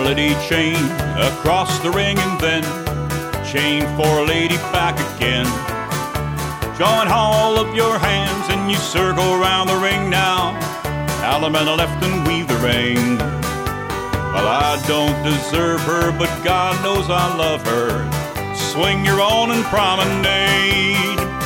fidelity chain across the ring, and then chain for a lady back again. Join all of your hands and you circle around the ring now. Allemande left and weave the ring. Well, I don't deserve her, but God knows I love her. Swing your own and promenade.